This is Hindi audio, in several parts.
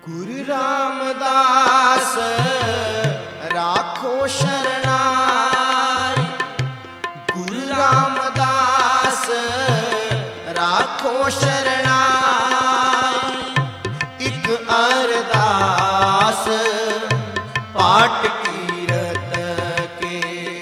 गुरु रामदास राखो शरणाई, गुरु रामदास राखो शरणाई। एक अरदास पाठ कीरत के,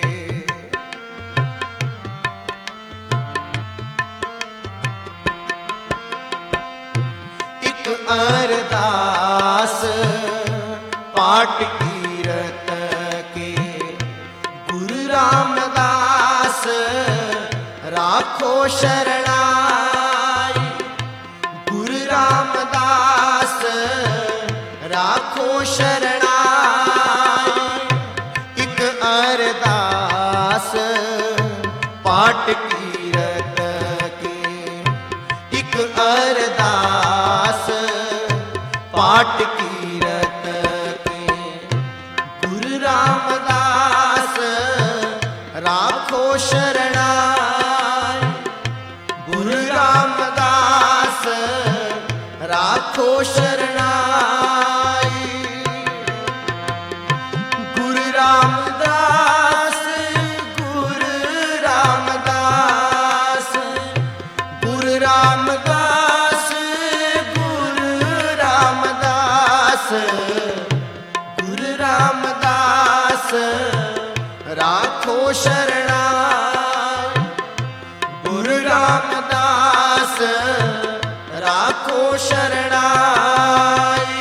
एक अरदास पाठ कीरत के। गुरु रामदास राखो शरणाई, गुरु रामदास राखो शरणाई। एक अरदास पाठ कीरत के, एक अरदास पाठ कीरत के। गुरु रामदास राखो शरणाई, गुरु रामदास राखो शरणाई। गुरु रामदास, गुरु रामदास, गुरु रामदास, गुरु रामदास, गुरु रामदास राखो शरणाई, गुरु रामदास राखो शरणाई।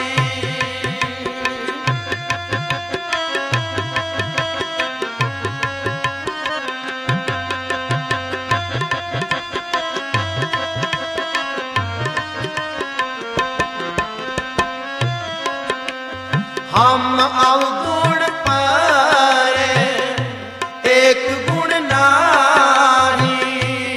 हम अवगुण पारे एक गुण नाही,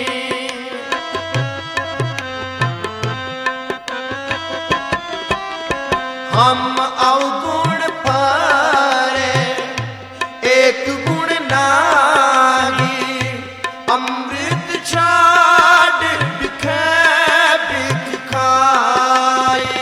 हम अवगुण पारे एक गुण नाही। अमृत छाड़ बिखे बिख खाई,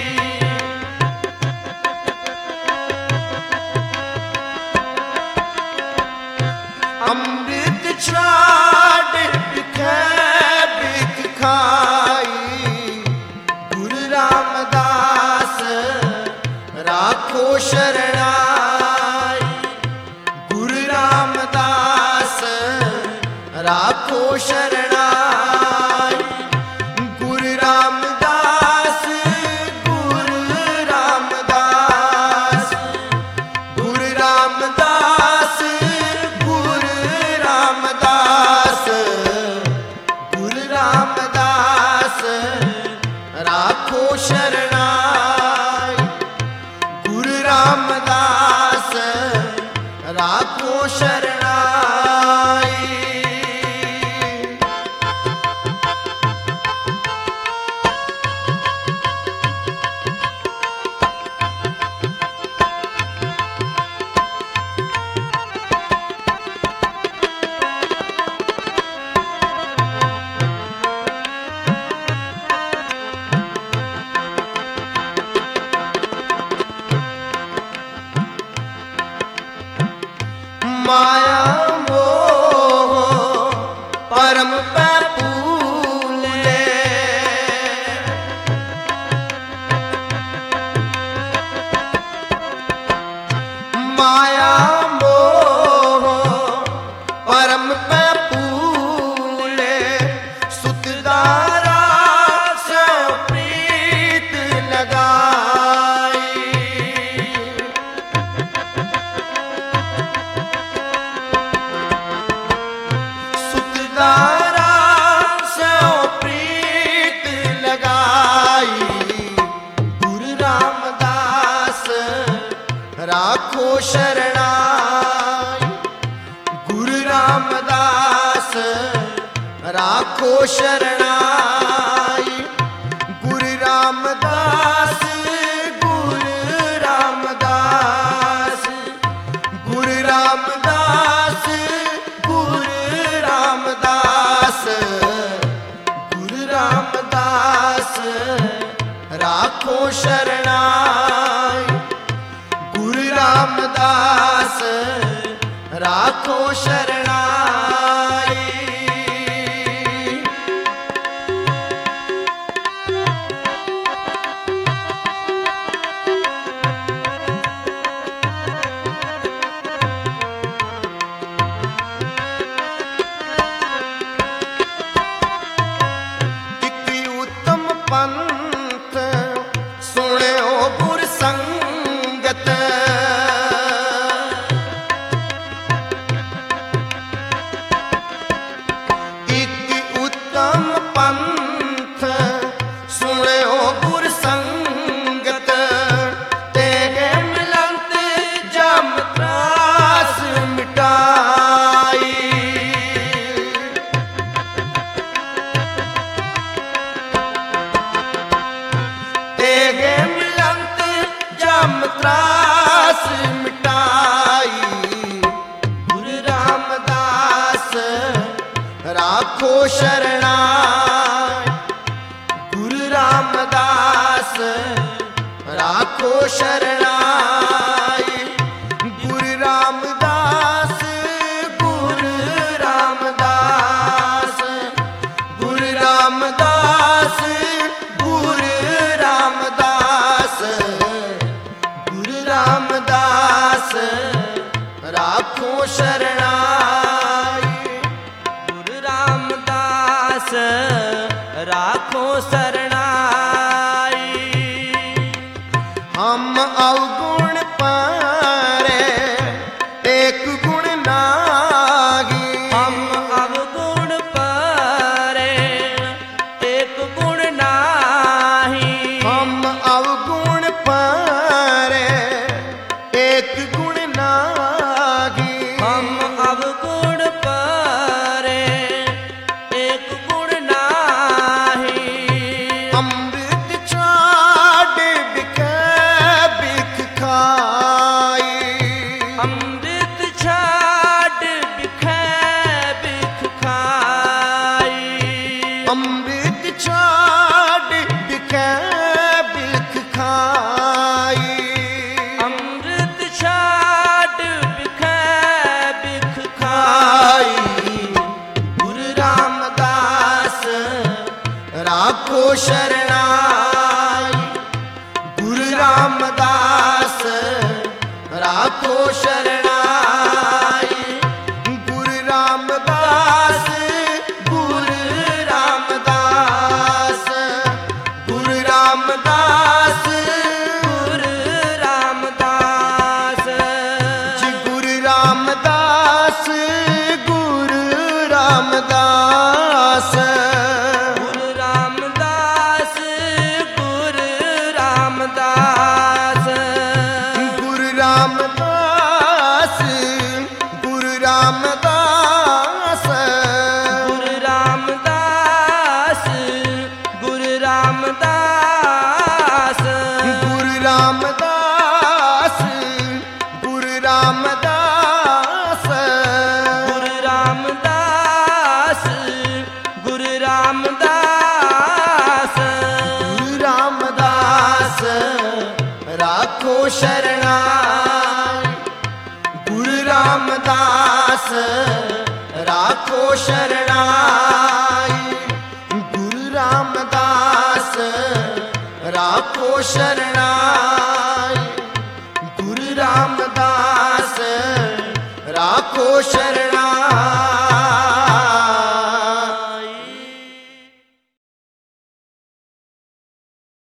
अमृत छाड़ बिखे बिख खाई। गुरु रामदास राखो शरणाई, गुरु रामदास राखो शरणाई। गुरु रामदास, गुरु रामदास, गुरु रामदास, गुरु रामदास, गुरु रामदास राखो शरणाई, गुरु रामदास राखो शरणाई। माया मोह परम पे फूले, माया मोह परम पे फूले। सुतदारा से प्रीत लगाई, सुतदारा से प्रीत लगाई। गुरु रामदास राखो शरणाई, गुरु रामदास राखो शरणाई। गुरु रामदास, गुरु रामदास, गुरु रामदास, गुरु रामदास, गुरु रामदास राखो शरणाई। गुरु रामदास राखो शरणाई। पंथ सुनियो गुर संगत। इक उत्तम पंथ सुनियो गुर संगत। तेरे मिलंत जम त्रास मिटाई। तेरे मिलंत जम त्रास मिटाई। गुरु रामदास राखो शरणाई। गुरु रामदास राखो शरणाई। गुरु रामदास गुरु रामदास गुरु रामदास गुरु रामदास गुरु रामदास राखो शरणाई। गुरु रामदास राखो शरणाई। हम अवगुण पारे एक गुण नागी। हम अवगुण पारे एक गुण नाही। हम अवगुण पारे एक गुण नागी। हम अवगुण पारे एक गुण नाही। अमृत छाड़ बिख बिख खाई। अमृत छाड़ बिख बिख खाई। अमृत छाड़ बिख बिख खाई। अमृत छाड़ बिख बिख खाई। गुरु रामदास राखो शरणाई। गुरु रामदास राखो शरणाई। गुरु रामदास गुरु रामदास गुरु रामदास गुरु रामदास। जी गुरु रामदास गुरु रामदास गुरु रामदास गुरु रामदास। गुरु रामदास गुरु रामदास गुरु रामदास गुरु रामदास। गुरु रामदास गुरु रामदास गुरु रामदास गुरु रामदास। गुरु रामदास राखो शरणाई। गुरु रामदास राखो शरणाई। गुरु रामदास राखो शरणाई। गुरु रामदास राखो शरणाई।